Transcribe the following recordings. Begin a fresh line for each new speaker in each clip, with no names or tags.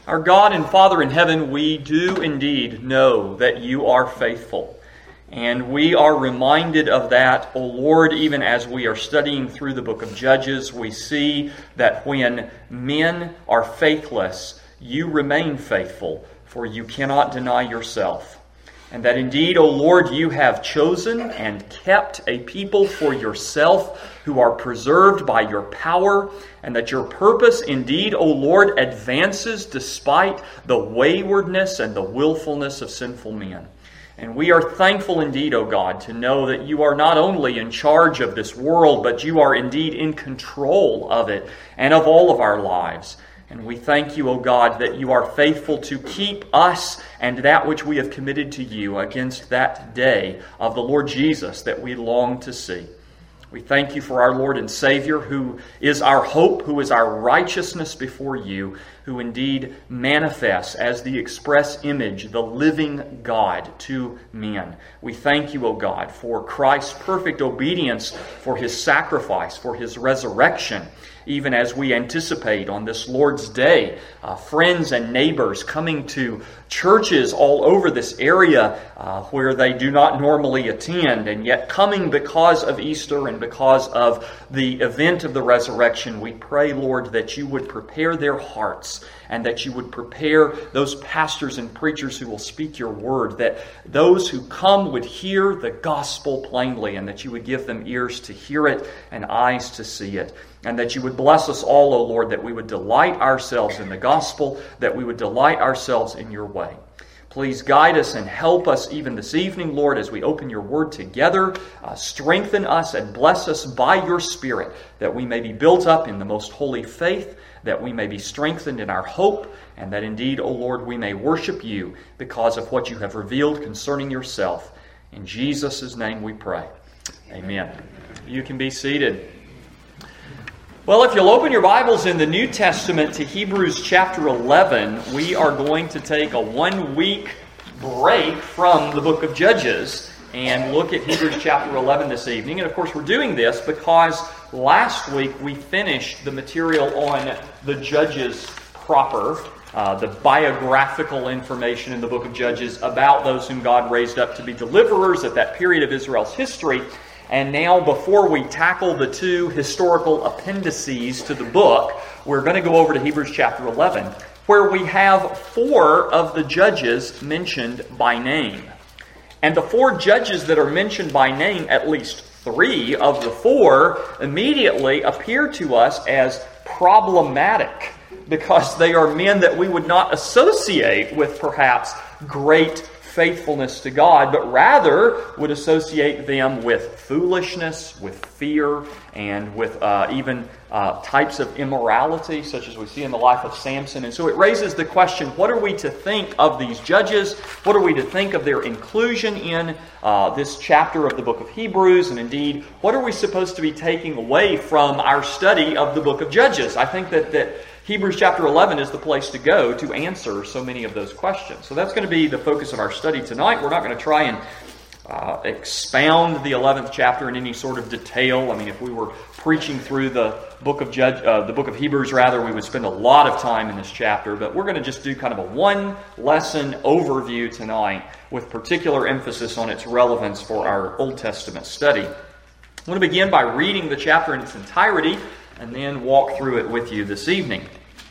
Our God and Father in heaven, we do indeed know that you are faithful. And we are reminded of that, O Lord, even as we are studying through the book of Judges. We see that when men are faithless, you remain faithful, for you cannot deny yourself. And that indeed, O Lord, you have chosen and kept a people for yourself who are preserved by your power, and that your purpose indeed, O Lord, advances despite the waywardness and the willfulness of sinful men. And we are thankful indeed, O God, to know that you are not only in charge of this world, but you are indeed in control of it and of all of our lives. And we thank you, O God, that you are faithful to keep us and that which we have committed to you against that day of the Lord Jesus that we long to see. We thank you for our Lord and Savior, who is our hope, who is our righteousness before you, who indeed manifests as the express image, the living God to men. We thank you, O God, for Christ's perfect obedience, for his sacrifice, for his resurrection, even as we anticipate on this Lord's Day, friends and neighbors coming to churches all over this area where they do not normally attend, and yet coming because of Easter and because of the event of the resurrection. We pray, Lord, that you would prepare their hearts and that you would prepare those pastors and preachers who will speak your word, that those who come would hear the gospel plainly, and that you would give them ears to hear it and eyes to see it. And that you would bless us all, O Lord, that we would delight ourselves in the gospel, that we would delight ourselves in your way. Please guide us and help us even this evening, Lord, as we open your word together. Strengthen us and bless us by your Spirit, that we may be built up in the most holy faith, that we may be strengthened in our hope, and that indeed, O Lord, we may worship you because of what you have revealed concerning yourself. In Jesus' name we pray. Amen. You can be seated. Well, if you'll open your Bibles in the New Testament to Hebrews chapter 11, we are going to take a 1-week break from the book of Judges and look at Hebrews chapter 11 this evening. And of course, we're doing this because last week we finished the material on the Judges proper, the biographical information in the book of Judges about those whom God raised up to be deliverers at that period of Israel's history. And now, before we tackle the two historical appendices to the book, we're going to go over to Hebrews chapter 11, where we have 4 of the judges mentioned by name. And the 4 judges that are mentioned by name, at least 3 of the 4, immediately appear to us as problematic, because they are men that we would not associate with perhaps great faithfulness to God, but rather would associate them with foolishness, with fear, and with even types of immorality, such as we see in the life of Samson. And so it raises the question, what are we to think of these judges? What are we to think of their inclusion in this chapter of the book of Hebrews? And indeed, what are we supposed to be taking away from our study of the book of Judges? I think that Hebrews chapter 11 is the place to go to answer so many of those questions. So that's going to be the focus of our study tonight. We're not going to try and expound the 11th chapter in any sort of detail. I mean, if we were preaching through the book of Hebrews, we would spend a lot of time in this chapter. But we're going to just do kind of a one-lesson overview tonight with particular emphasis on its relevance for our Old Testament study. I'm going to begin by reading the chapter in its entirety and then walk through it with you this evening.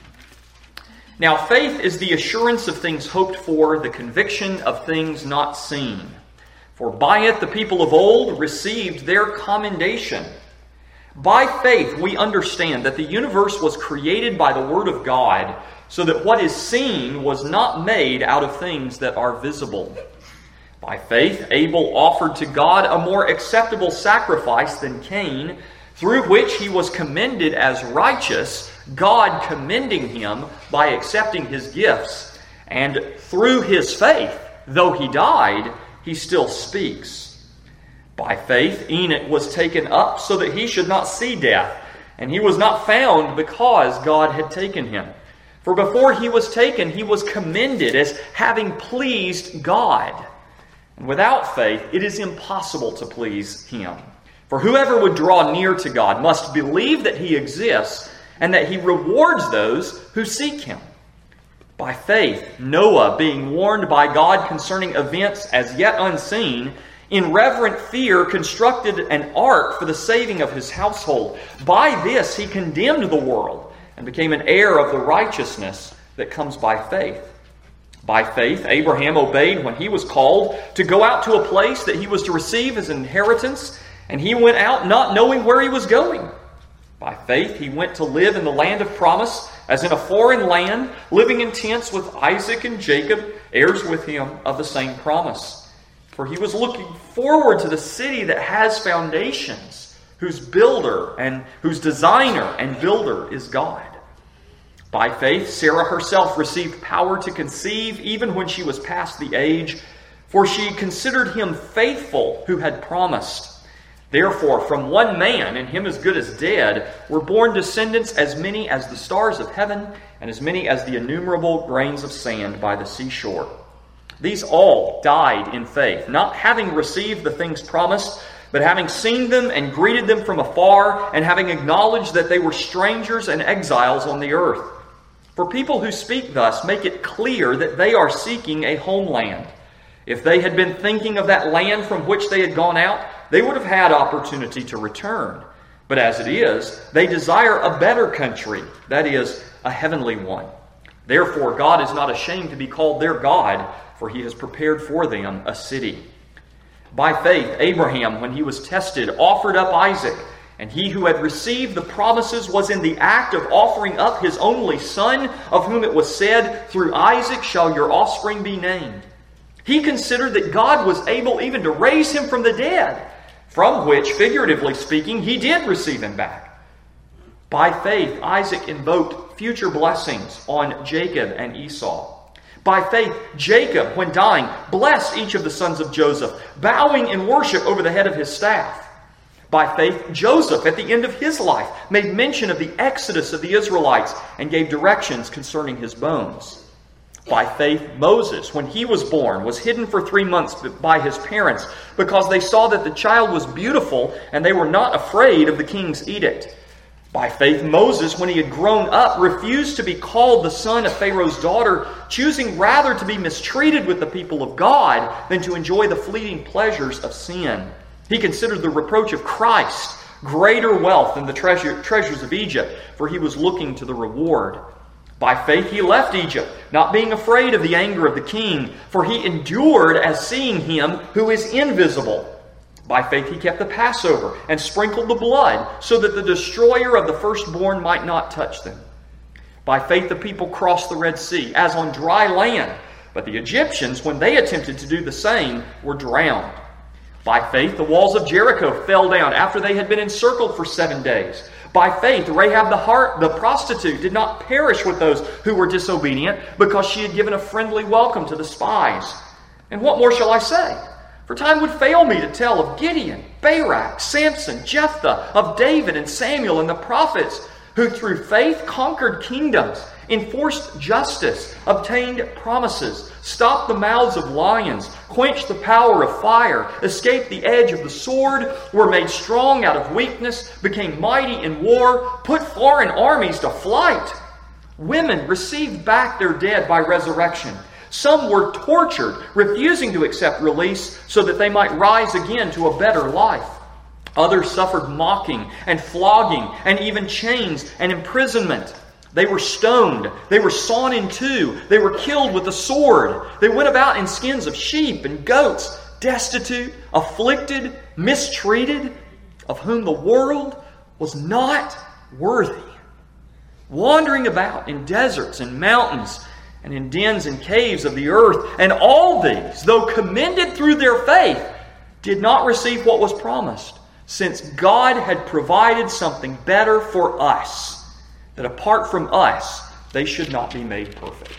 Now, faith is the assurance of things hoped for, the conviction of things not seen. For by it the people of old received their commendation. By faith we understand that the universe was created by the Word of God, so that what is seen was not made out of things that are visible. By faith Abel offered to God a more acceptable sacrifice than Cain, through which he was commended as righteous, God commending him by accepting his gifts. And through his faith, though he died, he still speaks. By faith, Enoch was taken up so that he should not see death, and he was not found because God had taken him. For before he was taken, he was commended as having pleased God. And without faith, it is impossible to please him. For whoever would draw near to God must believe that he exists and that he rewards those who seek him. By faith, Noah, being warned by God concerning events as yet unseen, in reverent fear constructed an ark for the saving of his household. By this he condemned the world and became an heir of the righteousness that comes by faith. By faith, Abraham obeyed when he was called to go out to a place that he was to receive as an inheritance, and he went out not knowing where he was going. By faith, he went to live in the land of promise, as in a foreign land, living in tents with Isaac and Jacob, heirs with him of the same promise. For he was looking forward to the city that has foundations, whose builder and whose designer and builder is God. By faith, Sarah herself received power to conceive, even when she was past the age, for she considered him faithful who had promised. Therefore, from one man, and him as good as dead, were born descendants as many as the stars of heaven, and as many as the innumerable grains of sand by the seashore. These all died in faith, not having received the things promised, but having seen them and greeted them from afar, and having acknowledged that they were strangers and exiles on the earth. For people who speak thus make it clear that they are seeking a homeland. If they had been thinking of that land from which they had gone out, they would have had opportunity to return. But as it is, they desire a better country, that is, a heavenly one. Therefore, God is not ashamed to be called their God, for he has prepared for them a city. By faith, Abraham, when he was tested, offered up Isaac, and he who had received the promises was in the act of offering up his only son, of whom it was said, "Through Isaac shall your offspring be named." He considered that God was able even to raise him from the dead, from which, figuratively speaking, he did receive him back. By faith, Isaac invoked future blessings on Jacob and Esau. By faith, Jacob, when dying, blessed each of the sons of Joseph, bowing in worship over the head of his staff. By faith, Joseph, at the end of his life, made mention of the exodus of the Israelites and gave directions concerning his bones. By faith, Moses, when he was born, was hidden for 3 months by his parents because they saw that the child was beautiful and they were not afraid of the king's edict. By faith, Moses, when he had grown up, refused to be called the son of Pharaoh's daughter, choosing rather to be mistreated with the people of God than to enjoy the fleeting pleasures of sin. He considered the reproach of Christ greater wealth than the treasures of Egypt, for he was looking to the reward. By faith he left Egypt, not being afraid of the anger of the king, for he endured as seeing him who is invisible. By faith he kept the Passover and sprinkled the blood, so that the destroyer of the firstborn might not touch them. By faith the people crossed the Red Sea, as on dry land, but the Egyptians, when they attempted to do the same, were drowned. By faith the walls of Jericho fell down after they had been encircled for 7 days. By faith, Rahab the prostitute did not perish with those who were disobedient, because she had given a friendly welcome to the spies. And what more shall I say? For time would fail me to tell of Gideon, Barak, Samson, Jephthah, of David and Samuel and the prophets, who through faith conquered kingdoms, enforced justice, obtained promises, stopped the mouths of lions, quenched the power of fire, escaped the edge of the sword, were made strong out of weakness, became mighty in war, put foreign armies to flight. Women received back their dead by resurrection. Some were tortured, refusing to accept release so that they might rise again to a better life. Others suffered mocking and flogging and even chains and imprisonment. They were stoned. They were sawn in two. They were killed with the sword. They went about in skins of sheep and goats, destitute, afflicted, mistreated, of whom the world was not worthy. Wandering about in deserts and mountains and in dens and caves of the earth. And all these, though commended through their faith, did not receive what was promised, since God had provided something better for us, that apart from us, they should not be made perfect.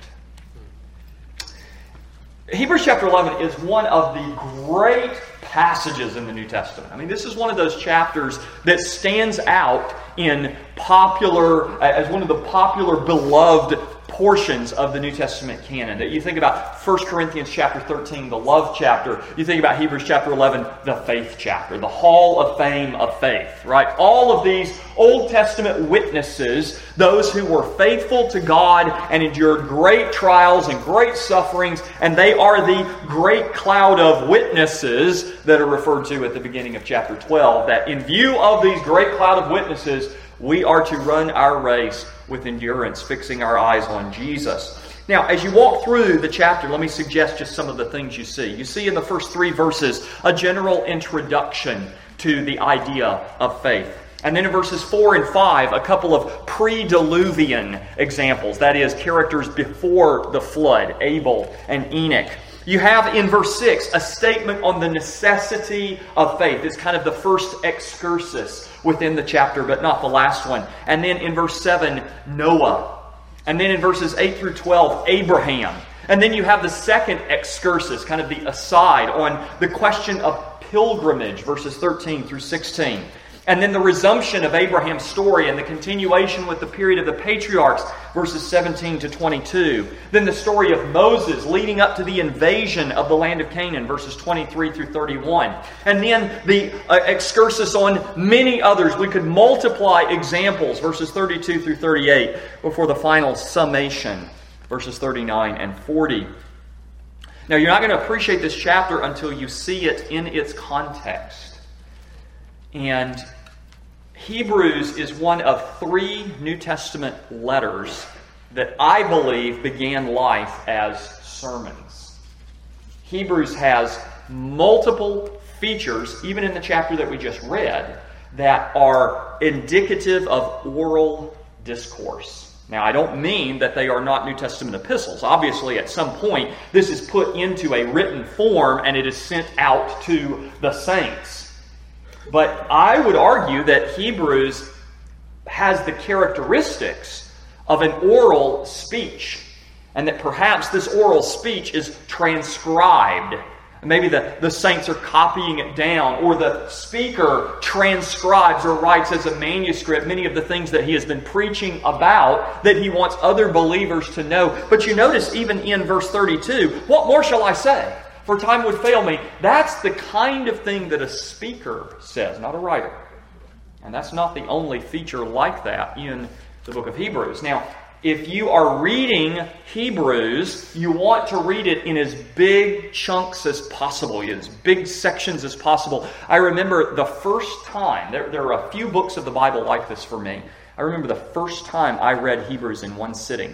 Hebrews chapter 11 is one of the great passages in the New Testament. I mean, this is one of those chapters that stands out in as one of the popular, beloved portions of the New Testament canon. That you think about 1 Corinthians chapter 13, the love chapter. You think about Hebrews chapter 11, the faith chapter, the hall of fame of faith, right? All of these Old Testament witnesses, those who were faithful to God and endured great trials and great sufferings, and they are the great cloud of witnesses that are referred to at the beginning of chapter 12. That in view of these great cloud of witnesses, we are to run our race with endurance, fixing our eyes on Jesus. Now, as you walk through the chapter, let me suggest just some of the things you see. You see in the first 3 verses a general introduction to the idea of faith. And then in verses 4 and 5, a couple of pre-diluvian examples. That is, characters before the flood, Abel and Enoch. You have in verse 6 a statement on the necessity of faith. It's kind of the first excursus within the chapter, but not the last one. And then in verse 7, Noah. And then in verses 8 through 12, Abraham. And then you have the second excursus, kind of the aside on the question of pilgrimage, verses 13 through 16. And then the resumption of Abraham's story and the continuation with the period of the patriarchs, verses 17 to 22. Then the story of Moses leading up to the invasion of the land of Canaan, verses 23 through 31. And then the excursus on many others. We could multiply examples, verses 32 through 38, before the final summation, verses 39 and 40. Now, you're not going to appreciate this chapter until you see it in its context. And Hebrews is one of 3 New Testament letters that I believe began life as sermons. Hebrews has multiple features, even in the chapter that we just read, that are indicative of oral discourse. Now, I don't mean that they are not New Testament epistles. Obviously, at some point, this is put into a written form and it is sent out to the saints. But I would argue that Hebrews has the characteristics of an oral speech, and that perhaps this oral speech is transcribed. Maybe the saints are copying it down, or the speaker transcribes or writes as a manuscript many of the things that he has been preaching about that he wants other believers to know. But you notice even in verse 32, what more shall I say? For time would fail me. That's the kind of thing that a speaker says, not a writer. And that's not the only feature like that in the book of Hebrews. Now, if you are reading Hebrews, you want to read it in as big chunks as possible, as big sections as possible. I remember the first time, there are a few books of the Bible like this for me. I remember the first time I read Hebrews in one sitting.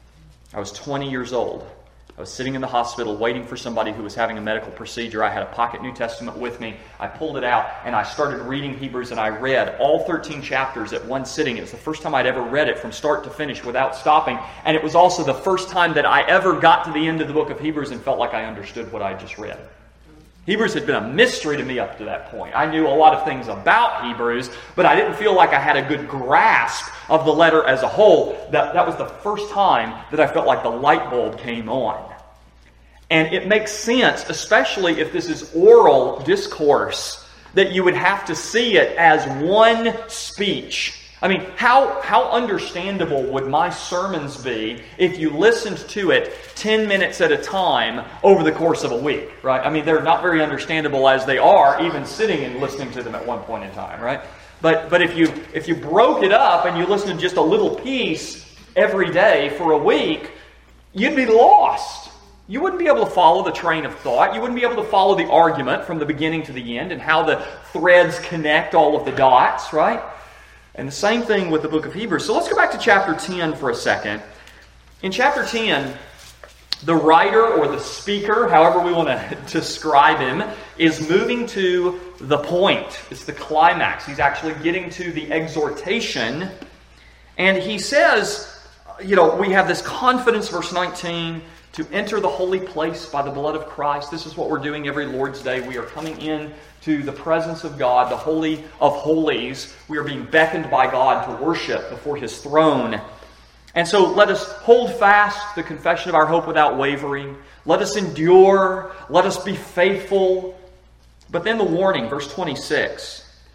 I was 20 years old. I was sitting in the hospital waiting for somebody who was having a medical procedure. I had a pocket New Testament with me. I pulled it out and I started reading Hebrews, and I read all 13 chapters at one sitting. It was the first time I'd ever read it from start to finish without stopping. And it was also the first time that I ever got to the end of the book of Hebrews and felt like I understood what I just read. Hebrews had been a mystery to me up to that point. I knew a lot of things about Hebrews, but I didn't feel like I had a good grasp of the letter as a whole. That was the first time that I felt like the light bulb came on. And it makes sense, especially if this is oral discourse, that you would have to see it as one speech. I mean, how understandable would my sermons be if you listened to it 10 minutes at a time over the course of a week, right? I mean, they're not very understandable as they are, even sitting and listening to them at one point in time, right? But if you broke it up and you listened to just a little piece every day for a week, you'd be lost. You wouldn't be able to follow the train of thought. You wouldn't be able to follow the argument from the beginning to the end and how the threads connect all of the dots, right? And the same thing with the book of Hebrews. So let's go back to chapter 10 for a second. In chapter 10, the writer or the speaker, however we want to describe him, is moving to the point. It's the climax. He's actually getting to the exhortation. And he says, we have this confidence, verse 19, to enter the holy place by the blood of Christ. This is what we're doing every Lord's Day. We are coming in to the presence of God, the Holy of Holies. We are being beckoned by God to worship before His throne. And so let us hold fast the confession of our hope without wavering. Let us endure. Let us be faithful. But then the warning, verse 26.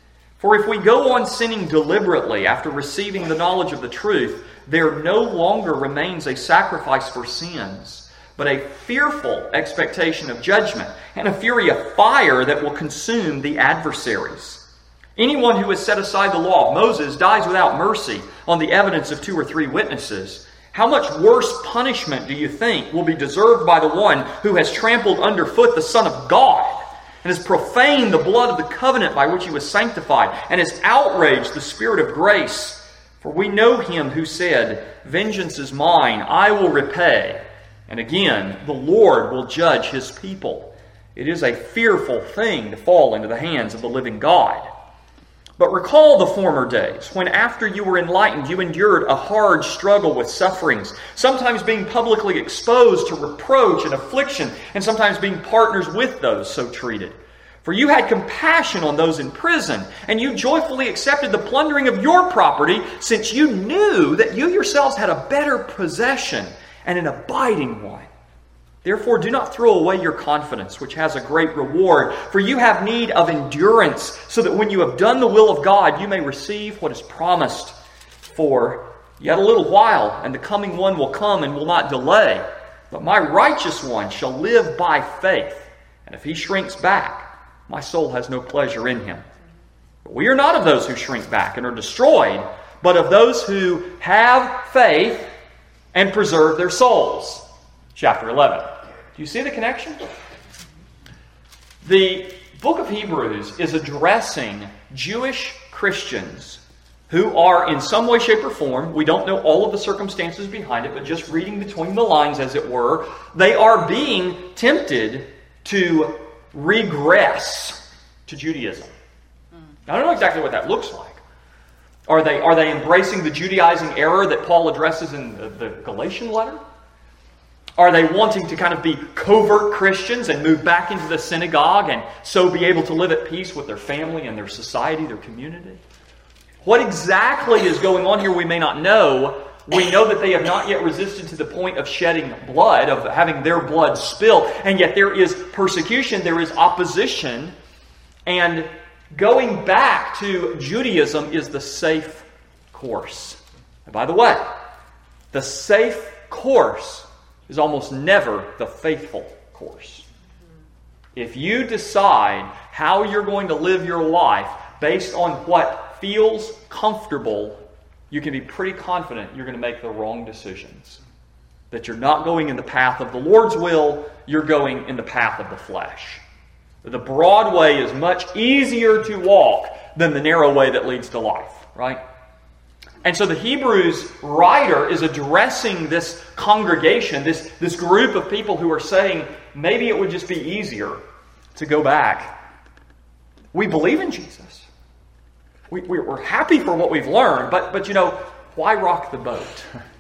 For if we go on sinning deliberately after receiving the knowledge of the truth, there no longer remains a sacrifice for sins, but a fearful expectation of judgment and a fury of fire that will consume the adversaries. Anyone who has set aside the law of Moses dies without mercy on the evidence of 2 or 3 witnesses. How much worse punishment do you think will be deserved by the one who has trampled underfoot the Son of God and has profaned the blood of the covenant by which he was sanctified and has outraged the Spirit of grace? For we know him who said, "Vengeance is mine, I will repay." And again, the Lord will judge his people. It is a fearful thing to fall into the hands of the living God. But recall the former days, when after you were enlightened, you endured a hard struggle with sufferings, sometimes being publicly exposed to reproach and affliction, and sometimes being partners with those so treated. For you had compassion on those in prison, and you joyfully accepted the plundering of your property, since you knew that you yourselves had a better possession and an abiding one. Therefore, do not throw away your confidence, which has a great reward, for you have need of endurance, so that when you have done the will of God, you may receive what is promised. For yet a little while, and the coming one will come and will not delay. But my righteous one shall live by faith, and if he shrinks back, my soul has no pleasure in him. But we are not of those who shrink back and are destroyed, but of those who have faith and preserve their souls. Chapter 11. Do you see the connection? The book of Hebrews is addressing Jewish Christians who are in some way, shape, or form, we don't know all of the circumstances behind it, but just reading between the lines, as it were, they are being tempted to regress to Judaism. Now, I don't know exactly what that looks like. Are they embracing the Judaizing error that Paul addresses in the Galatian letter? Are they wanting to kind of be covert Christians and move back into the synagogue and so be able to live at peace with their family and their society, their community? What exactly is going on here we may not know. We know that they have not yet resisted to the point of shedding blood, of having their blood spilled, and yet there is persecution, there is opposition, and going back to Judaism is the safe course. And by the way, the safe course is almost never the faithful course. If you decide how you're going to live your life based on what feels comfortable, you can be pretty confident you're going to make the wrong decisions. That you're not going in the path of the Lord's will, you're going in the path of the flesh. The broad way is much easier to walk than the narrow way that leads to life, right? And so the Hebrews writer is addressing this congregation, this group of people who are saying, maybe it would just be easier to go back. We believe in Jesus. We're happy for what we've learned, but you know, why rock the boat?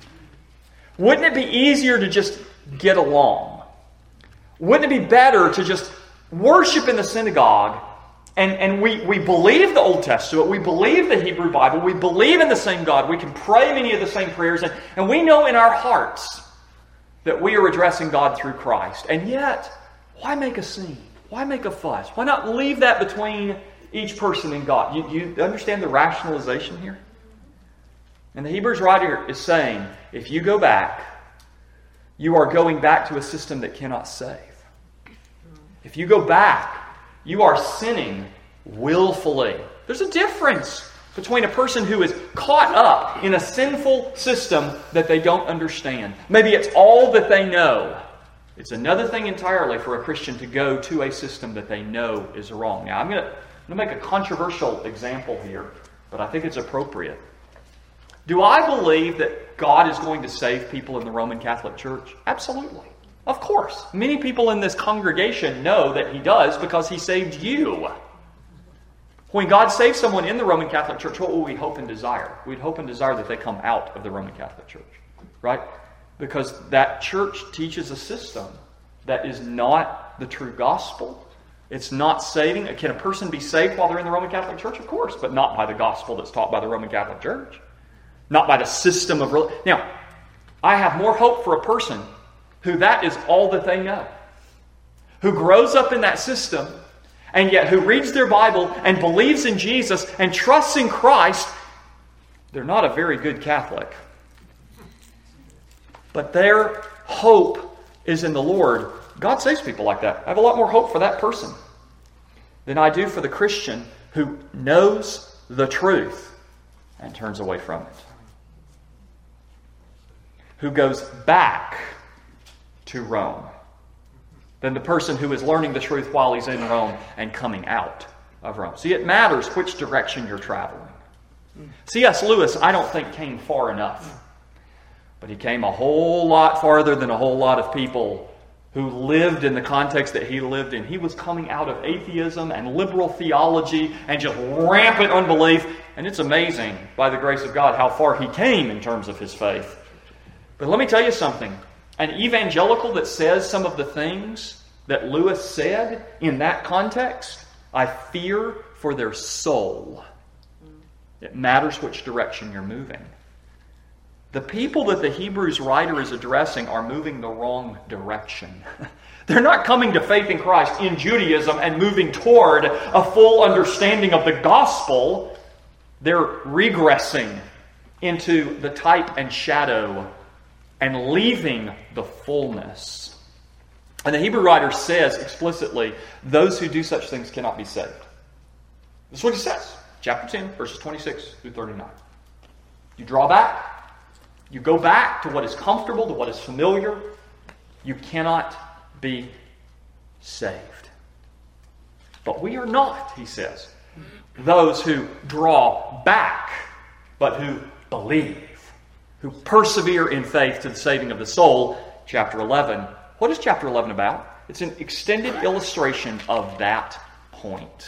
Wouldn't it be easier to just get along? Wouldn't it be better to just worship in the synagogue? And we believe the Old Testament, we believe the Hebrew Bible, we believe in the same God, we can pray many of the same prayers, and we know in our hearts that we are addressing God through Christ. And yet, why make a scene? Why make a fuss? Why not leave that between each person and God? You understand the rationalization here? And the Hebrews writer is saying, if you go back, you are going back to a system that cannot save. If you go back, you are sinning willfully. There's a difference between a person who is caught up in a sinful system that they don't understand. Maybe it's all that they know. It's another thing entirely for a Christian to go to a system that they know is wrong. Now, I'm going to make a controversial example here, but I think it's appropriate. Do I believe that God is going to save people in the Roman Catholic Church? Absolutely. Of course. Many people in this congregation know that He does because He saved you. When God saves someone in the Roman Catholic Church, what will we hope and desire? We'd hope and desire that they come out of the Roman Catholic Church. Right? Because that church teaches a system that is not the true gospel. It's not saving. Can a person be saved while they're in the Roman Catholic Church? Of course, but not by the gospel that's taught by the Roman Catholic Church. Not by the system of religion. Now, I have more hope for a person who that is all that they know. Who grows up in that system and yet who reads their Bible and believes in Jesus and trusts in Christ, they're not a very good Catholic. But their hope is in the Lord. God saves people like that. I have a lot more hope for that person than I do for the Christian who knows the truth and turns away from it. Who goes back to Rome than the person who is learning the truth while he's in Rome and coming out of Rome. See, it matters which direction you're traveling. C.S. Lewis, I don't think, came far enough. But he came a whole lot farther than a whole lot of people who lived in the context that he lived in. He was coming out of atheism and liberal theology and just rampant unbelief. And it's amazing, by the grace of God, how far he came in terms of his faith. But let me tell you something. An evangelical that says some of the things that Lewis said in that context, I fear for their soul. It matters which direction you're moving. The people that the Hebrews writer is addressing are moving the wrong direction. They're not coming to faith in Christ in Judaism and moving toward a full understanding of the gospel. They're regressing into the type and shadow and leaving the fullness. And the Hebrew writer says explicitly, those who do such things cannot be saved. This is what he says. Chapter 10, verses 26 through 39. You draw back. You go back to what is comfortable, to what is familiar. You cannot be saved. But we are not, he says, those who draw back, but who believe, who persevere in faith to the saving of the soul. Chapter 11. What is chapter 11 about? It's an extended illustration of that point.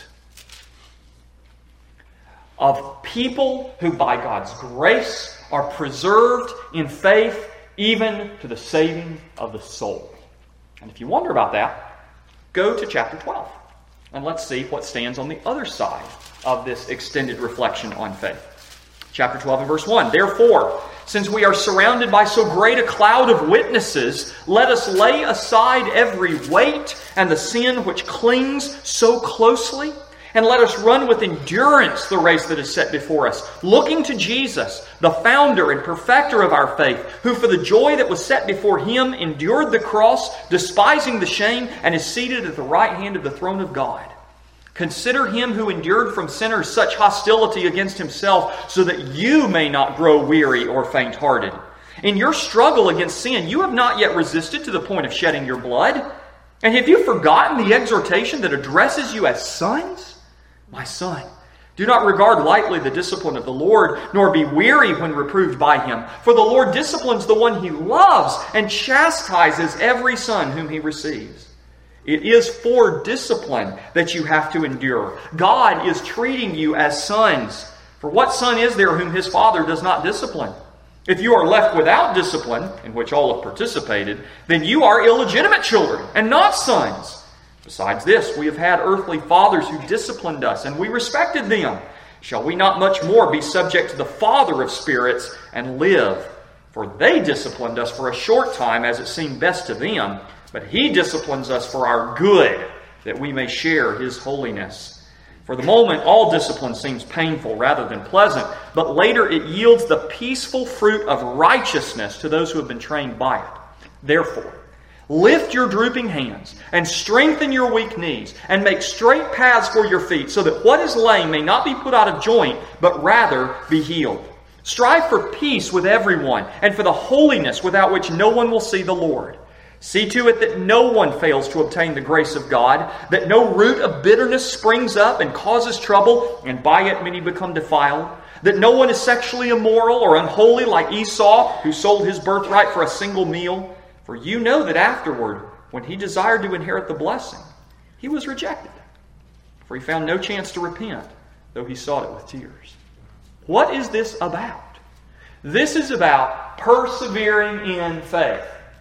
Of people who by God's grace are preserved in faith even to the saving of the soul. And if you wonder about that, go to chapter 12. And let's see what stands on the other side of this extended reflection on faith. Chapter 12 and verse 1. Therefore, since we are surrounded by so great a cloud of witnesses, let us lay aside every weight and the sin which clings so closely, and let us run with endurance the race that is set before us, looking to Jesus, the founder and perfecter of our faith, who for the joy that was set before him endured the cross, despising the shame, and is seated at the right hand of the throne of God. Consider him who endured from sinners such hostility against himself, so that you may not grow weary or faint-hearted. In your struggle against sin, you have not yet resisted to the point of shedding your blood. And have you forgotten the exhortation that addresses you as sons? My son, do not regard lightly the discipline of the Lord, nor be weary when reproved by him. For the Lord disciplines the one he loves and chastises every son whom he receives. It is for discipline that you have to endure. God is treating you as sons. For what son is there whom his father does not discipline? If you are left without discipline, in which all have participated, then you are illegitimate children and not sons. Besides this, we have had earthly fathers who disciplined us, and we respected them. Shall we not much more be subject to the Father of spirits and live? For they disciplined us for a short time as it seemed best to them, but he disciplines us for our good, that we may share his holiness. For the moment, all discipline seems painful rather than pleasant, but later it yields the peaceful fruit of righteousness to those who have been trained by it. Therefore, lift your drooping hands and strengthen your weak knees and make straight paths for your feet, so that what is lame may not be put out of joint, but rather be healed. Strive for peace with everyone and for the holiness without which no one will see the Lord. See to it that no one fails to obtain the grace of God, that no root of bitterness springs up and causes trouble, and by it many become defiled, that no one is sexually immoral or unholy like Esau, who sold his birthright for a single meal. For you know that afterward, when he desired to inherit the blessing, he was rejected. For he found no chance to repent, though he sought it with tears. What is this about? This is about persevering in faith.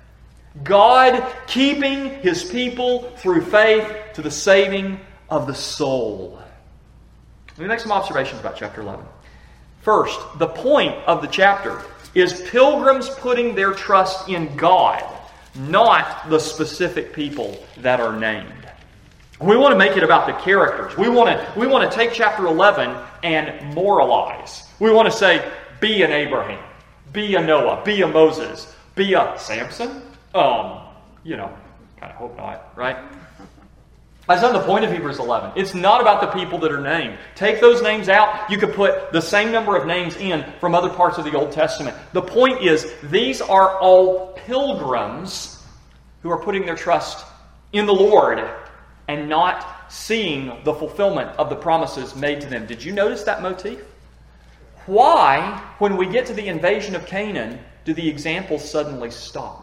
God keeping his people through faith to the saving of the soul. Let me make some observations about chapter 11. First, the point of the chapter is pilgrims putting their trust in God, not the specific people that are named. We want to make it about the characters. We want to take chapter 11 and moralize. We want to say, be an Abraham, be a Noah, be a Moses, be a Samson. Kind of hope not, right? That's not the point of Hebrews 11. It's not about the people that are named. Take those names out. You could put the same number of names in from other parts of the Old Testament. The point is, these are all pilgrims who are putting their trust in the Lord and not seeing the fulfillment of the promises made to them. Did you notice that motif? Why, when we get to the invasion of Canaan, do the examples suddenly stop?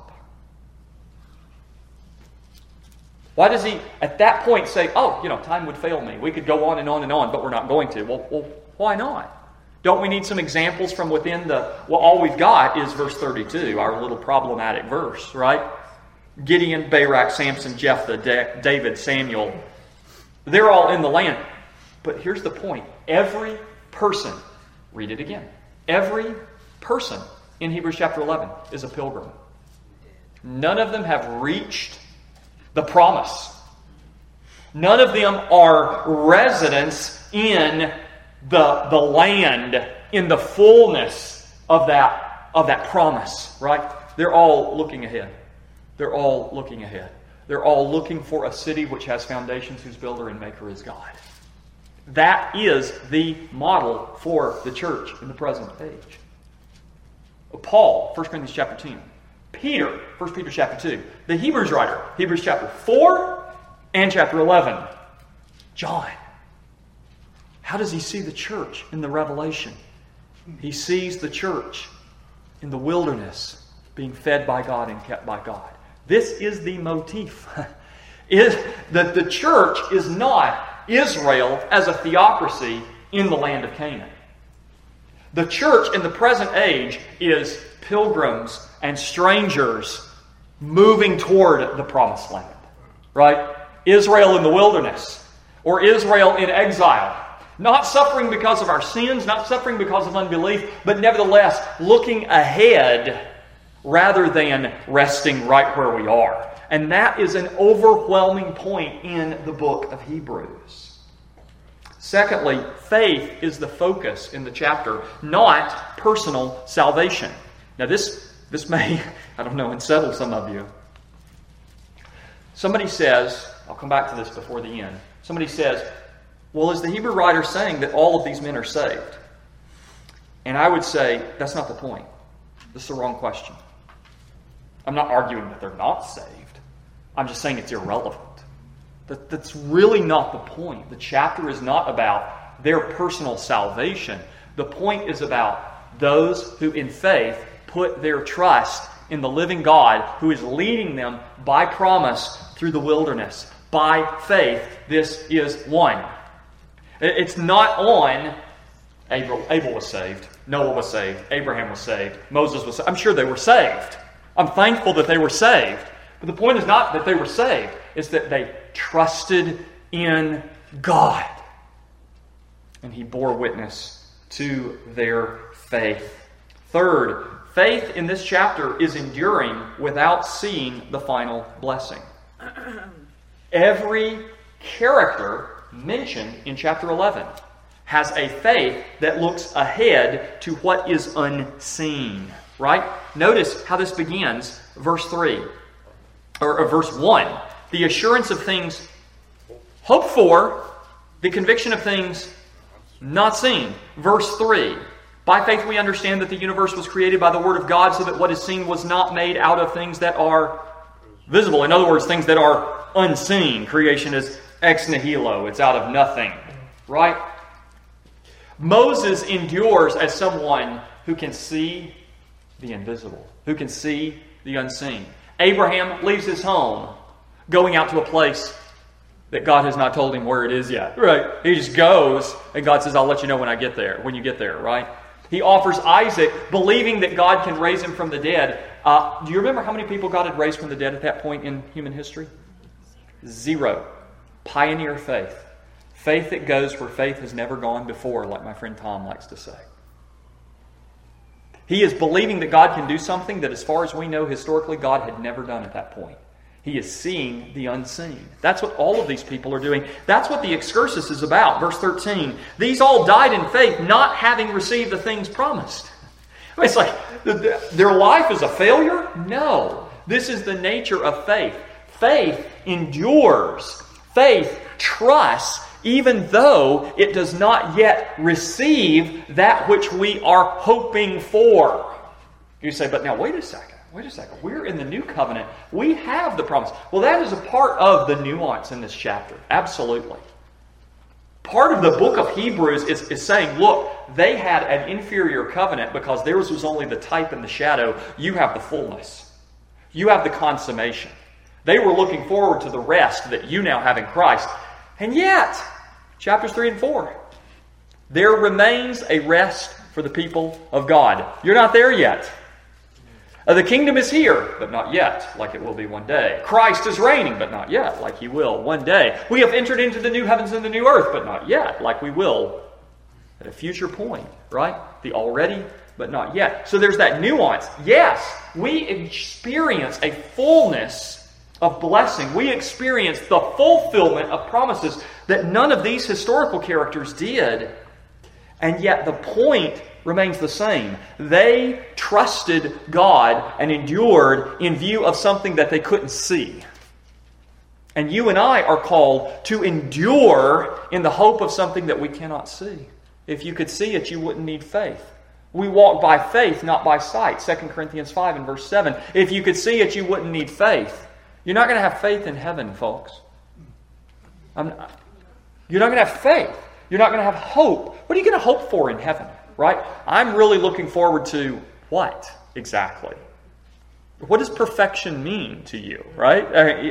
Why does he, at that point, say, time would fail me. We could go on and on and on, but we're not going to. Well, why not? Don't we need some examples from within all we've got is verse 32, our little problematic verse, right? Gideon, Barak, Samson, Jephthah, David, Samuel. They're all in the land. But here's the point. Every person, read it again. Every person in Hebrews chapter 11 is a pilgrim. None of them have reached the promise. None of them are residents in the land, in the fullness of that promise, right? They're all looking ahead. They're all looking ahead. They're all looking for a city which has foundations, whose builder and maker is God. That is the model for the church in the present age. Paul, 1 Corinthians chapter 10. Peter, 1 Peter chapter 2. The Hebrews writer, Hebrews chapter 4 and chapter 11. John. How does he see the church in the Revelation? He sees the church in the wilderness being fed by God and kept by God. This is the motif. That the church is not Israel as a theocracy in the land of Canaan. The church in the present age is pilgrims and strangers moving toward the promised land. Right? Israel in the wilderness, or Israel in exile. Not suffering because of our sins, not suffering because of unbelief, but nevertheless looking ahead rather than resting right where we are. And that is an overwhelming point in the book of Hebrews. Secondly, faith is the focus in the chapter, not personal salvation. Now this may, unsettle some of you. Somebody says, I'll come back to this before the end. Somebody says, well, is the Hebrew writer saying that all of these men are saved? And I would say, that's not the point. This is the wrong question. I'm not arguing that they're not saved. I'm just saying it's irrelevant. That's really not the point. The chapter is not about their personal salvation. The point is about those who in faith put their trust in the living God who is leading them by promise through the wilderness. By faith, this is one. It's not on Abel was saved, Noah was saved, Abraham was saved, Moses was saved. I'm sure they were saved. I'm thankful that they were saved. But the point is not that they were saved. It's that they trusted in God. And He bore witness to their faith. Third, faith in this chapter is enduring without seeing the final blessing. Every character mentioned in chapter 11 has a faith that looks ahead to what is unseen. Right? Notice how this begins, verse 3, or verse 1. The assurance of things hoped for, the conviction of things not seen. Verse 3, by faith we understand that the universe was created by the Word of God, so that what is seen was not made out of things that are visible. In other words, things that are unseen. Creation is ex nihilo. It's out of nothing. Right? Moses endures as someone who can see the invisible, who can see the unseen. Abraham leaves his home, going out to a place that God has not told him where it is yet. Right? He just goes, and God says, I'll let you know when you get there, right? He offers Isaac, believing that God can raise him from the dead. Do you remember how many people God had raised from the dead at that point in human history? 0. Pioneer faith. Faith that goes where faith has never gone before, like my friend Tom likes to say. He is believing that God can do something that, as far as we know, historically, God had never done at that point. He is seeing the unseen. That's what all of these people are doing. That's what the excursus is about. Verse 13. These all died in faith, not having received the things promised. It's like, their life is a failure? No. This is the nature of faith. Faith endures. Faith trusts, even though it does not yet receive that which we are hoping for. You say, but now wait a second. We're in the new covenant. We have the promise. Well, that is a part of the nuance in this chapter. Absolutely. Part of the book of Hebrews is saying, look, they had an inferior covenant because theirs was only the type and the shadow. You have the fullness. You have the consummation. They were looking forward to the rest that you now have in Christ. And yet, chapters 3 and 4, there remains a rest for the people of God. You're not there yet. The kingdom is here, but not yet, like it will be one day. Christ is reigning, but not yet, like He will one day. We have entered into the new heavens and the new earth, but not yet, like we will at a future point, right? The already, but not yet. So there's that nuance. Yes, we experience a fullness of blessing. We experience the fulfillment of promises that none of these historical characters did. And yet the point remains the same. They trusted God and endured in view of something that they couldn't see. And you and I are called to endure in the hope of something that we cannot see. If you could see it, you wouldn't need faith. We walk by faith, not by sight. 2 Corinthians 5 and verse 7. If you could see it, you wouldn't need faith. You're not going to have faith in heaven, folks. You're not going to have faith. You're not going to have hope. What are you going to hope for in heaven? Right? I'm really looking forward to what exactly? What does perfection mean to you? Right?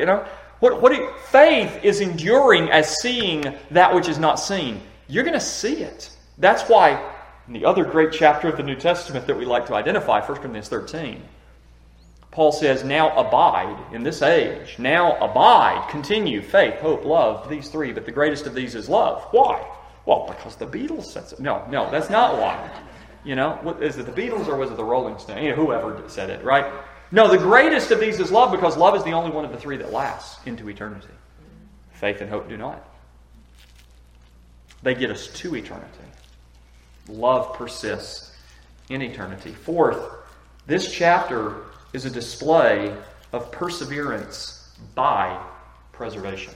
Faith is enduring as seeing that which is not seen. You're going to see it. That's why in the other great chapter of the New Testament that we like to identify, 1 Corinthians 13, Paul says, now abide in this age. Now abide, continue, faith, hope, love, these three, but the greatest of these is love. Why? Well, because the Beatles said so. No, that's not why. Is it the Beatles or was it the Rolling Stones? Whoever said it, right? No, the greatest of these is love because love is the only one of the three that lasts into eternity. Faith and hope do not. They get us to eternity. Love persists in eternity. Fourth, this chapter is a display of perseverance by preservation.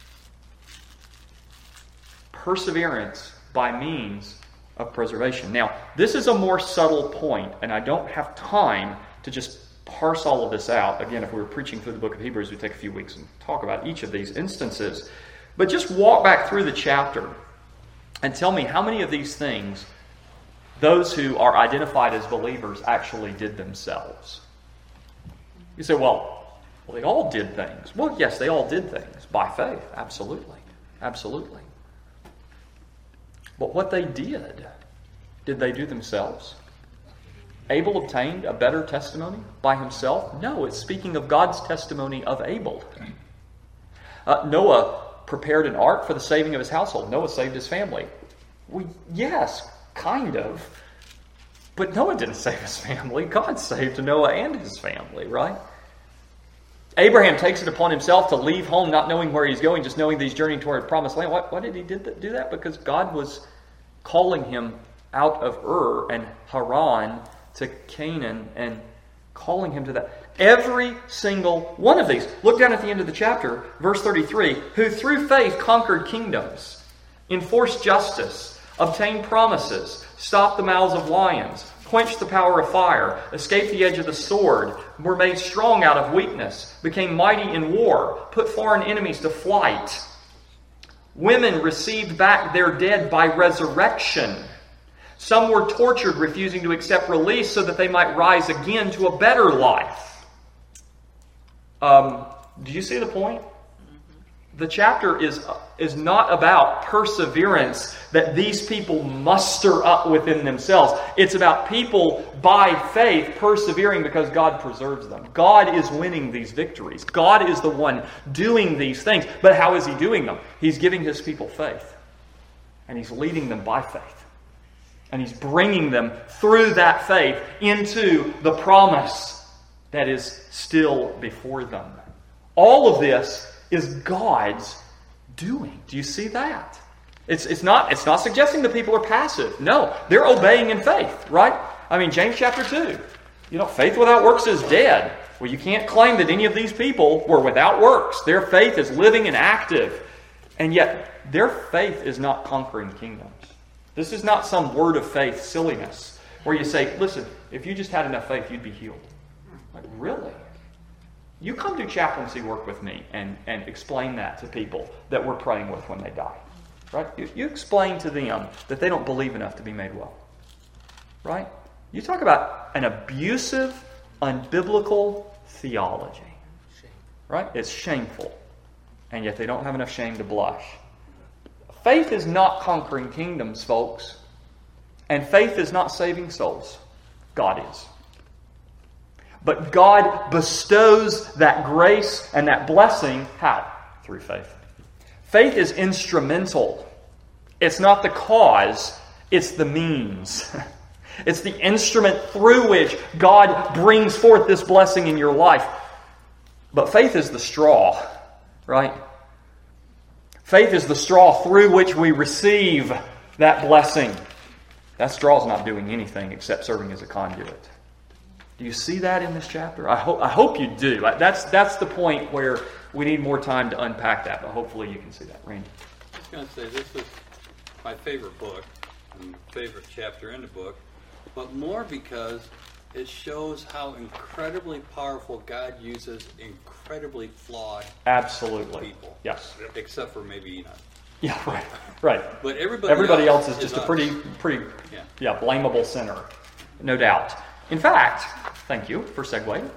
Perseverance by means of preservation. Now, this is a more subtle point, and I don't have time to just parse all of this out. Again, if we were preaching through the book of Hebrews, we'd take a few weeks and talk about each of these instances. But just walk back through the chapter and tell me how many of these things those who are identified as believers actually did themselves. You say, well, they all did things. Well, yes, they all did things by faith. Absolutely. Absolutely. But what they did they do themselves? Abel obtained a better testimony by himself? No, it's speaking of God's testimony of Abel. Noah prepared an ark for the saving of his household. Noah saved his family. Yes, kind of. But Noah didn't save his family. God saved Noah and his family, right? Abraham takes it upon himself to leave home not knowing where he's going, just knowing that he's journeying toward a promised land. Why did he do that? Because God was calling him out of Ur and Haran to Canaan and calling him to that. Every single one of these. Look down at the end of the chapter, verse 33. Who through faith conquered kingdoms, enforced justice, obtained promises, stopped the mouths of lions, quenched the power of fire, escaped the edge of the sword, were made strong out of weakness, became mighty in war, put foreign enemies to flight. Women received back their dead by resurrection. Some were tortured, refusing to accept release so that they might rise again to a better life. Do you see the point? The chapter is not about perseverance that these people muster up within themselves. It's about people by faith persevering because God preserves them. God is winning these victories. God is the one doing these things. But how is He doing them? He's giving His people faith. And He's leading them by faith. And He's bringing them through that faith into the promise that is still before them. All of this is God's doing. Do you see that? It's not suggesting that people are passive. No, they're obeying in faith, right? I mean, James chapter 2. Faith without works is dead. Well, you can't claim that any of these people were without works. Their faith is living and active. And yet, their faith is not conquering kingdoms. This is not some word of faith silliness where you say, listen, if you just had enough faith, you'd be healed. Like, really? You come do chaplaincy work with me and explain that to people that we're praying with when they die. Right? You explain to them that they don't believe enough to be made well. Right? You talk about an abusive, unbiblical theology. Right? It's shameful. And yet they don't have enough shame to blush. Faith is not conquering kingdoms, folks. And faith is not saving souls. God is. But God bestows that grace and that blessing, how? Through faith. Faith is instrumental. It's not the cause, it's the means. It's the instrument through which God brings forth this blessing in your life. But faith is the straw, right? Faith is the straw through which we receive that blessing. That straw is not doing anything except serving as a conduit. Do you see that in this chapter? I hope you do. That's the point where we need more time to unpack that, but hopefully you can see that. Randy?
I was going to say, this is my favorite book and favorite chapter in the book, but more because it shows how incredibly powerful God uses incredibly flawed people. Yes. Except for maybe Enoch.
Yeah, right.
But
everybody else is just a pretty blamable sinner, no doubt. In fact, thank you for segueing.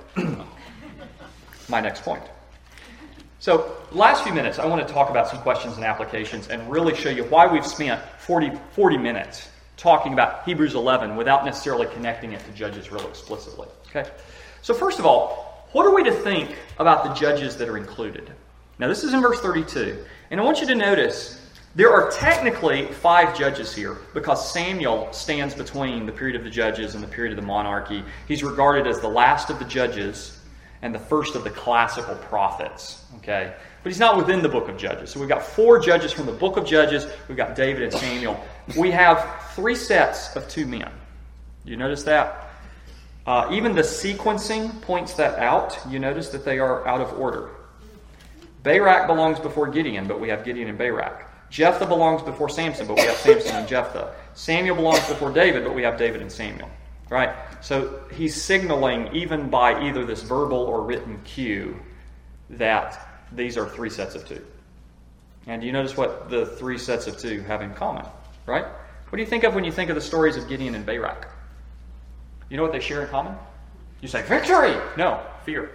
My next point. So, last few minutes, I want to talk about some questions and applications and really show you why we've spent 40 minutes talking about Hebrews 11 without necessarily connecting it to Judges real explicitly. Okay? So first of all, what are we to think about the judges that are included? Now, this is in verse 32. And I want you to notice there are technically 5 judges here because Samuel stands between the period of the judges and the period of the monarchy. He's regarded as the last of the judges and the first of the classical prophets. Okay? But he's not within the book of Judges. So we've got 4 judges from the book of Judges. We've got David and Samuel. We have 3 sets of 2 men. You notice that? Even the sequencing points that out. You notice that they are out of order. Barak belongs before Gideon, but we have Gideon and Barak. Jephthah belongs before Samson, but we have Samson and Jephthah. Samuel belongs before David, but we have David and Samuel. Right? So he's signaling, even by either this verbal or written cue, that these are 3 sets of 2. And do you notice what the 3 sets of 2 have in common? Right? What do you think of when you think of the stories of Gideon and Barak? You know what they share in common? You say, victory! No, fear.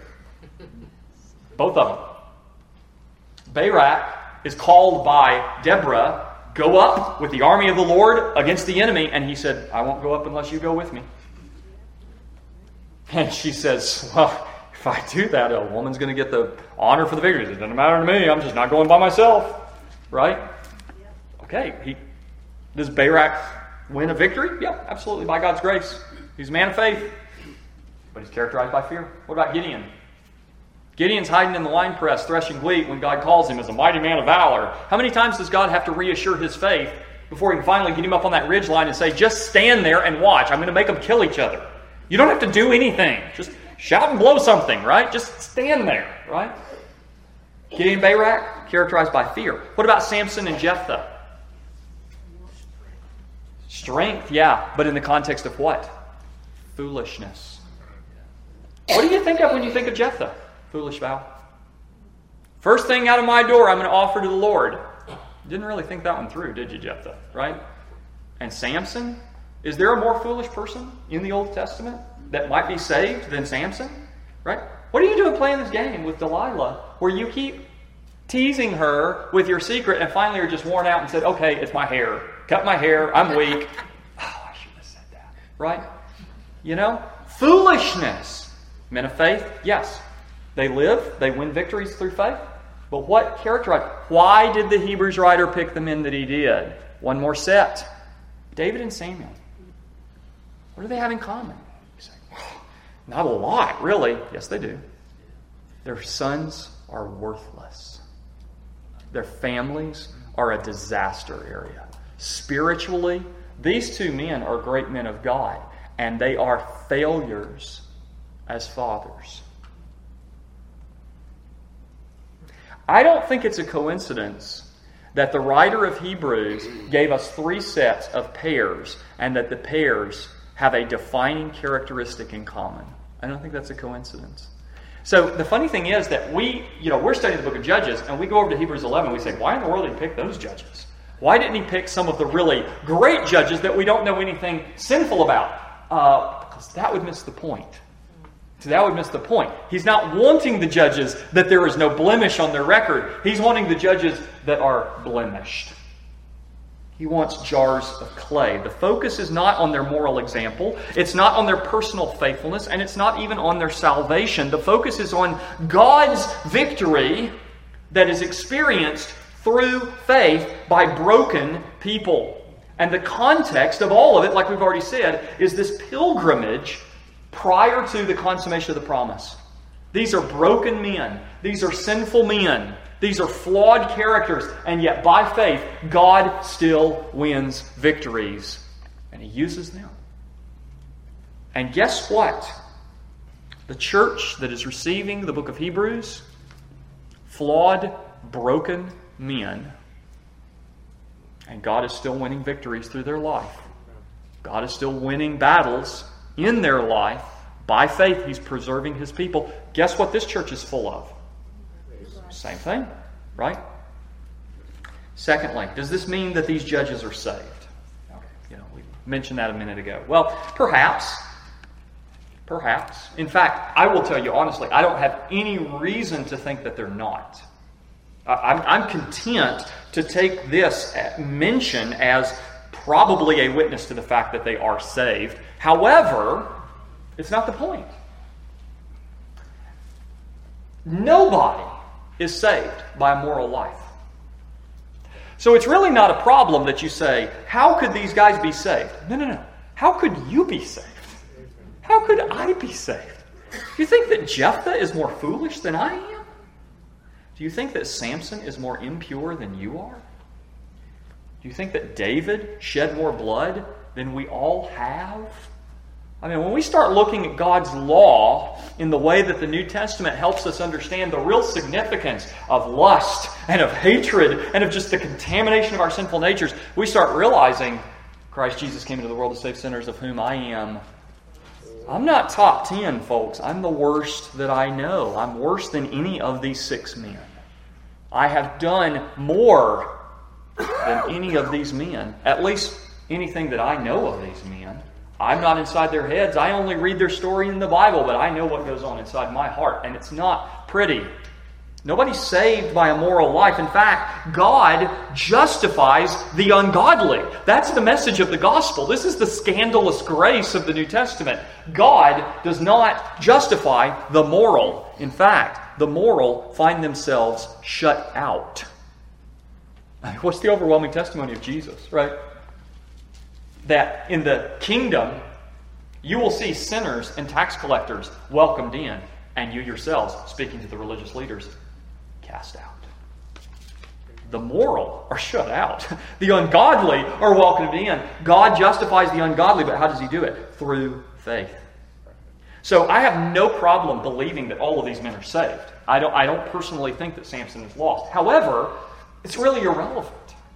Both of them. Barak is called by Deborah, go up with the army of the Lord against the enemy. And he said, I won't go up unless you go with me. And she says, well, if I do that, a woman's going to get the honor for the victory. It doesn't matter to me. I'm just not going by myself. Right? Okay. Does Barak win a victory? Yeah, absolutely, by God's grace. He's a man of faith. But he's characterized by fear. What about Gideon? Gideon's hiding in the wine press, threshing wheat, when God calls him as a mighty man of valor. How many times does God have to reassure his faith before he can finally get him up on that ridge line and say, just stand there and watch. I'm going to make them kill each other. You don't have to do anything. Just shout and blow something, right? Just stand there, right? Gideon and Barak, characterized by fear. What about Samson and Jephthah? Strength, yeah, but in the context of what? Foolishness. What do you think of when you think of Jephthah? Foolish vow. First thing out of my door, I'm going to offer to the Lord. Didn't really think that one through, did you, Jephthah? Right? And Samson? Is there a more foolish person in the Old Testament that might be saved than Samson? Right? What are you doing playing this game with Delilah where you keep teasing her with your secret and finally you're just worn out and said, okay, it's my hair. Cut my hair. I'm weak. Oh, I shouldn't have said that. Right? You know? Foolishness. Men of faith? Yes. They live. They win victories through faith. But what characterized? Why did the Hebrews writer pick the men that he did? One more set. David and Samuel. What do they have in common? You say, not a lot, really. Yes, they do. Their sons are worthless. Their families are a disaster area. Spiritually, these two men are great men of God, and they are failures as fathers. I don't think it's a coincidence that the writer of Hebrews gave us 3 sets of pairs, and that the pairs have a defining characteristic in common. I don't think that's a coincidence. So the funny thing is that we're studying the book of Judges, and we go over to Hebrews 11, and we say, why in the world did he pick those judges? Why didn't he pick some of the really great judges that we don't know anything sinful about? Because that would miss the point. So that would miss the point. He's not wanting the judges that there is no blemish on their record. He's wanting the judges that are blemished. He wants jars of clay. The focus is not on their moral example. It's not on their personal faithfulness. And it's not even on their salvation. The focus is on God's victory that is experienced through faith by broken people. And the context of all of it, like we've already said, is this pilgrimage prior to the consummation of the promise. These are broken men. These are sinful men. These are flawed characters. And yet by faith, God still wins victories. And He uses them. And guess what? The church that is receiving the book of Hebrews, flawed, broken men. And God is still winning victories through their life. God is still winning battles in their life. By faith, He's preserving His people. Guess what this church is full of? Same thing, right? Secondly, does this mean that these judges are saved? Okay, we mentioned that a minute ago. Well, perhaps. In fact, I will tell you honestly, I don't have any reason to think that they're not. I'm content to take this mention as probably a witness to the fact that they are saved. However, it's not the point. Nobody is saved by a moral life. So it's really not a problem that you say, how could these guys be saved? No. How could you be saved? How could I be saved? Do you think that Jephthah is more foolish than I am? Do you think that Samson is more impure than you are? Do you think that David shed more blood than we all have? I mean, when we start looking at God's law in the way that the New Testament helps us understand the real significance of lust and of hatred and of just the contamination of our sinful natures, we start realizing Christ Jesus came into the world to save sinners, of whom I am. I'm not top 10, folks. I'm the worst that I know. I'm worse than any of these 6 men. I have done more than any of these men. At least anything that I know of these men. I'm not inside their heads. I only read their story in the Bible, but I know what goes on inside my heart, and it's not pretty. Nobody's saved by a moral life. In fact, God justifies the ungodly. That's the message of the gospel. This is the scandalous grace of the New Testament. God does not justify the moral. In fact, the moral find themselves shut out. What's the overwhelming testimony of Jesus, right? That in the kingdom, you will see sinners and tax collectors welcomed in, and you yourselves, speaking to the religious leaders, cast out. The moral are shut out. The ungodly are welcomed in. God justifies the ungodly, but how does He do it? Through faith. So I have no problem believing that all of these men are saved. I don't personally think that Samson is lost. However, it's really irrelevant.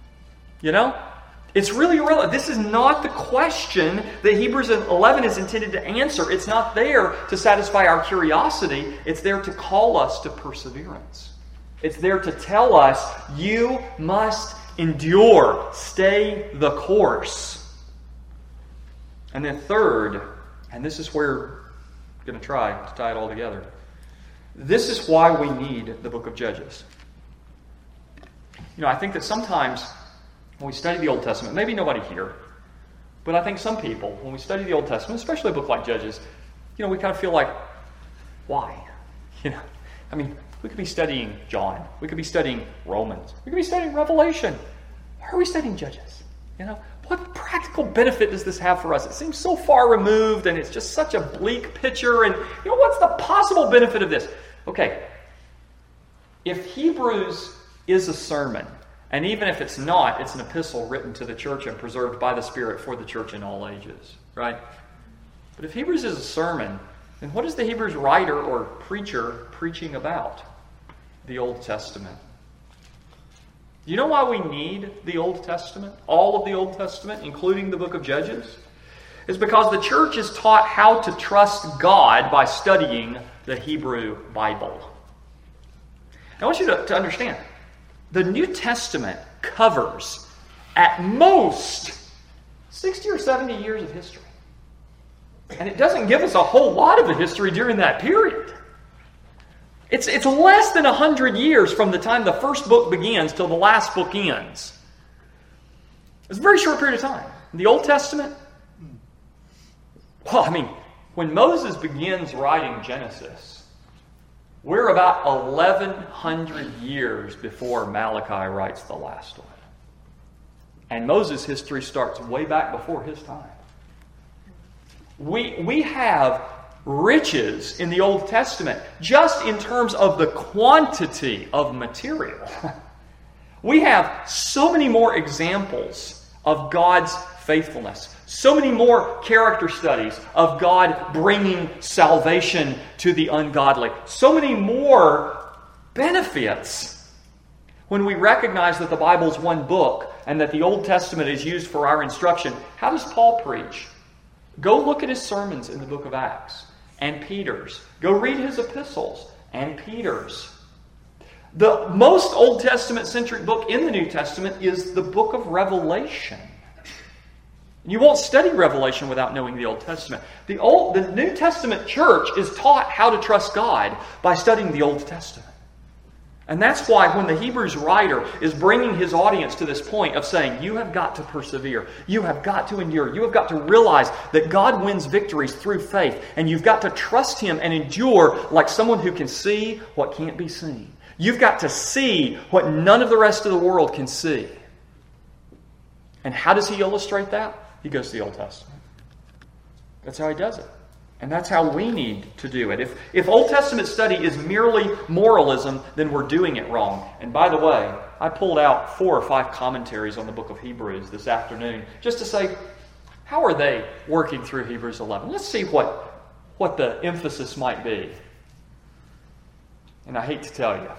It's really irrelevant. This is not the question that Hebrews 11 is intended to answer. It's not there to satisfy our curiosity. It's there to call us to perseverance. It's there to tell us, you must endure. Stay the course. And then third, and this is where I'm going to try to tie it all together. This is why we need the book of Judges. I think that sometimes when we study the Old Testament, maybe nobody here, but I think some people, when we study the Old Testament, especially a book like Judges, we kind of feel like, why? We could be studying John. We could be studying Romans. We could be studying Revelation. Why are we studying Judges? What practical benefit does this have for us? It seems so far removed, and it's just such a bleak picture, and what's the possible benefit of this? Okay. if Hebrews is a sermon, and even if it's not, it's an epistle written to the church and preserved by the Spirit for the church in all ages, right? But if Hebrews is a sermon, then what is the Hebrews writer or preacher preaching about? The Old Testament. Do you know why we need the Old Testament? All of the Old Testament, including the book of Judges? It's because the church is taught how to trust God by studying the Hebrew Bible. I want you to understand, the New Testament covers at most 60 or 70 years of history. And it doesn't give us a whole lot of the history during that period. It's less than 100 years from the time the first book begins till the last book ends. It's a very short period of time. The Old Testament, well, when Moses begins writing Genesis, we're about 1,100 years before Malachi writes the last one. And Moses' history starts way back before his time. We have riches in the Old Testament just in terms of the quantity of material. We have so many more examples of God's faithfulness, so many more character studies of God bringing salvation to the ungodly, so many more benefits when we recognize that the Bible is one book and that the Old Testament is used for our instruction. How does Paul preach? Go look at his sermons in the book of Acts and Peter's. Go read his epistles and Peter's. The most Old Testament-centric book in the New Testament is the book of Revelation. You won't study Revelation without knowing the Old Testament. The New Testament church is taught how to trust God by studying the Old Testament. And that's why when the Hebrews writer is bringing his audience to this point of saying, you have got to persevere, you have got to endure, you have got to realize that God wins victories through faith, and you've got to trust Him and endure like someone who can see what can't be seen. You've got to see what none of the rest of the world can see. And how does he illustrate that? He goes to the Old Testament. That's how he does it. And that's how we need to do it. If Old Testament study is merely moralism, then we're doing it wrong. And by the way, I pulled out 4 or 5 commentaries on the book of Hebrews this afternoon just to say, how are they working through Hebrews 11? Let's see what the emphasis might be. And I hate to tell you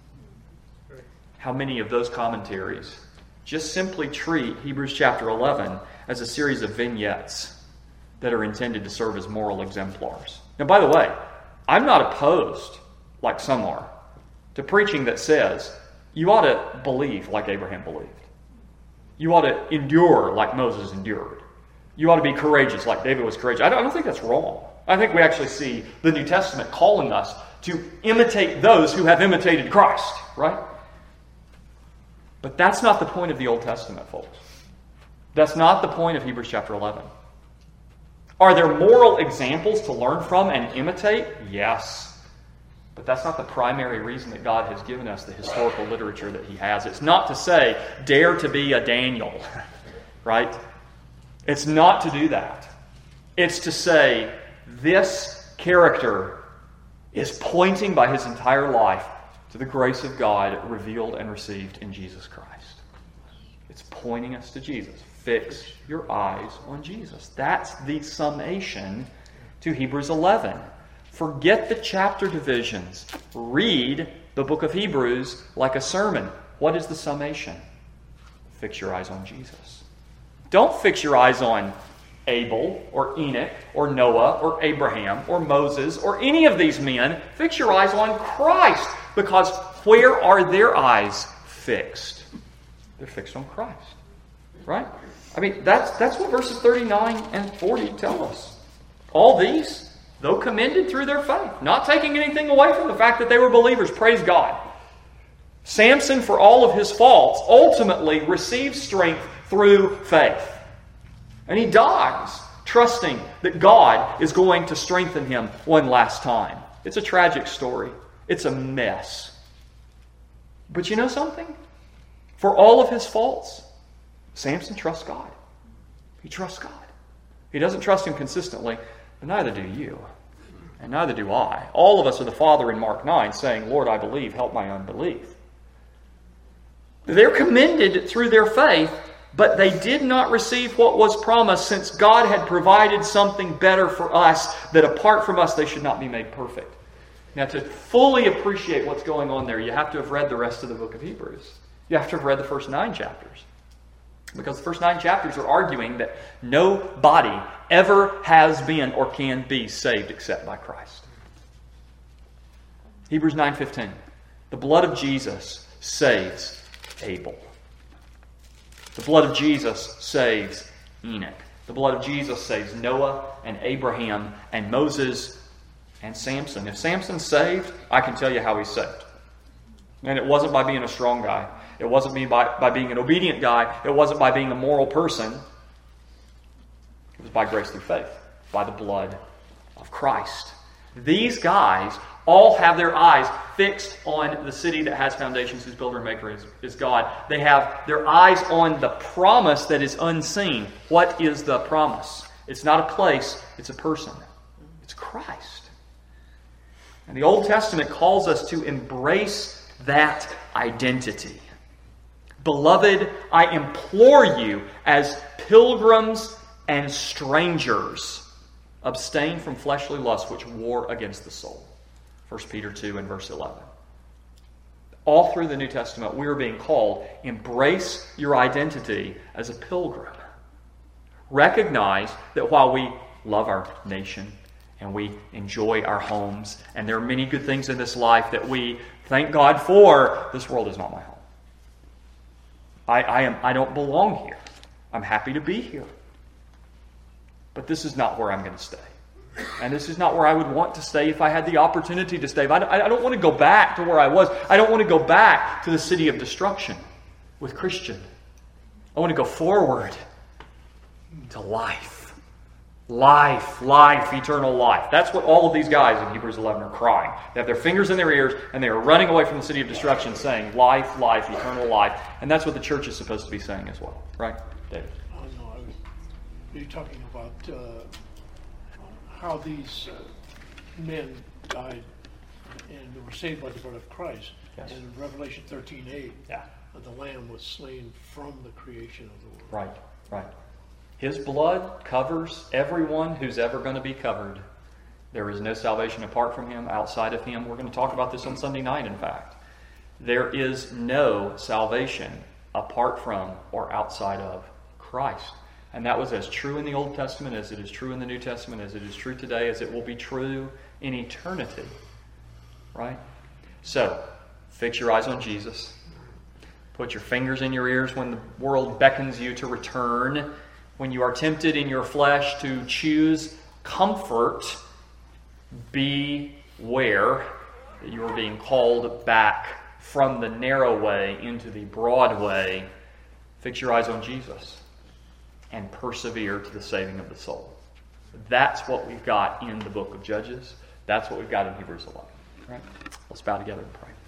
how many of those commentaries just simply treat Hebrews chapter 11 as a series of vignettes that are intended to serve as moral exemplars. Now, by the way, I'm not opposed, like some are, to preaching that says you ought to believe like Abraham believed. You ought to endure like Moses endured. You ought to be courageous like David was courageous. I don't think that's wrong. I think we actually see the New Testament calling us to imitate those who have imitated Christ, right? But that's not the point of the Old Testament, folks. That's not the point of Hebrews chapter 11. Are there moral examples to learn from and imitate? Yes. But that's not the primary reason that God has given us the historical literature that He has. It's not to say, dare to be a Daniel, right? It's not to do that. It's to say, this character is pointing by his entire life to the grace of God revealed and received in Jesus Christ. It's pointing us to Jesus. Fix your eyes on Jesus. That's the summation to Hebrews 11. Forget the chapter divisions. Read the book of Hebrews like a sermon. What is the summation? Fix your eyes on Jesus. Don't fix your eyes on Abel or Enoch or Noah or Abraham or Moses or any of these men. Fix your eyes on Christ, because where are their eyes fixed? They're fixed on Christ. Right? That's what verses 39 and 40 tell us. All these, though commended through their faith, not taking anything away from the fact that they were believers, praise God. Samson, for all of his faults, ultimately receives strength through faith. And he dies trusting that God is going to strengthen him one last time. It's a tragic story. It's a mess. But you know something? For all of his faults, Samson trusts God. He trusts God. He doesn't trust Him consistently, but neither do you. And neither do I. All of us are the Father in Mark 9 saying, Lord, I believe, help my unbelief. They're commended through their faith, but they did not receive what was promised, since God had provided something better for us, that apart from us they should not be made perfect. Now, to fully appreciate what's going on there, you have to have read the rest of the book of Hebrews. You have to have read the first 9 chapters. Because the first 9 chapters are arguing that nobody ever has been or can be saved except by Christ. Hebrews 9:15. The blood of Jesus saves Abel. The blood of Jesus saves Enoch. The blood of Jesus saves Noah and Abraham and Moses and Samson. If Samson's saved, I can tell you how he's saved. And it wasn't by being a strong guy. It wasn't by being an obedient guy. It wasn't by being a moral person. It was by grace through faith, by the blood of Christ. These guys all have their eyes fixed on the city that has foundations, whose builder and maker is God. They have their eyes on the promise that is unseen. What is the promise? It's not a place, it's a person. It's Christ. And the Old Testament calls us to embrace that identity. Beloved, I implore you, as pilgrims and strangers, abstain from fleshly lusts which war against the soul. 1 Peter 2 and verse 11. All through the New Testament, we are being called, embrace your identity as a pilgrim. Recognize that while we love our nation and we enjoy our homes, and there are many good things in this life that we thank God for, this world is not my home. I don't belong here. I'm happy to be here. But this is not where I'm going to stay. And this is not where I would want to stay if I had the opportunity to stay. But I don't want to go back to where I was. I don't want to go back to the city of destruction with Christian. I want to go forward to life. Life, eternal life. That's what all of these guys in Hebrews 11 are crying. They have their fingers in their ears and they are running away from the city of destruction saying, life, eternal life. And that's what the church is supposed to be saying as well. Right, David?
You're talking about how these men died and were saved by the blood of Christ.
Yes.
And in Revelation 13:8, the Lamb was slain from the creation of the world.
Right. His blood covers everyone who's ever going to be covered. There is no salvation apart from Him, outside of Him. We're going to talk about this on Sunday night, in fact. There is no salvation apart from or outside of Christ. And that was as true in the Old Testament as it is true in the New Testament, as it is true today, as it will be true in eternity. Right? So, fix your eyes on Jesus. Put your fingers in your ears when the world beckons you to return. When you are tempted in your flesh to choose comfort, beware that you are being called back from the narrow way into the broad way. Fix your eyes on Jesus and persevere to the saving of the soul. That's what we've got in the book of Judges. That's what we've got in Hebrews 11. Right? Let's bow together and pray.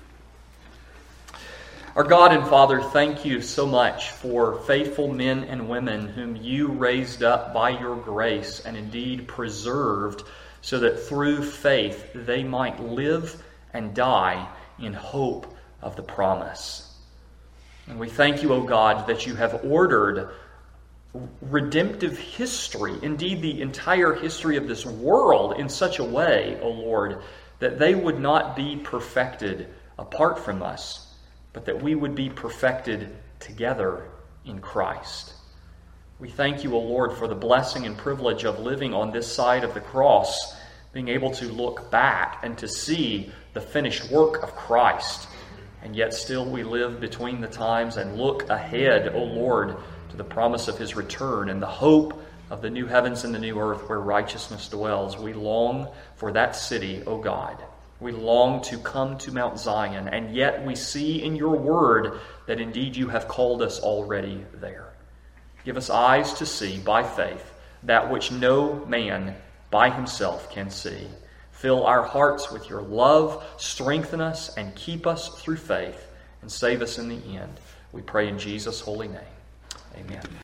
Our God and Father, thank you so much for faithful men and women whom you raised up by your grace and indeed preserved so that through faith they might live and die in hope of the promise. And we thank you, O God, that you have ordered redemptive history, indeed the entire history of this world, in such a way, O Lord, that they would not be perfected apart from us, but that we would be perfected together in Christ. We thank you, O Lord, for the blessing and privilege of living on this side of the cross, being able to look back and to see the finished work of Christ. And yet still we live between the times and look ahead, O Lord, to the promise of His return and the hope of the new heavens and the new earth where righteousness dwells. We long for that city, O God. We long to come to Mount Zion, and yet we see in your word that indeed you have called us already there. Give us eyes to see by faith that which no man by himself can see. Fill our hearts with your love, strengthen us, and keep us through faith, and save us in the end. We pray in Jesus' holy name. Amen.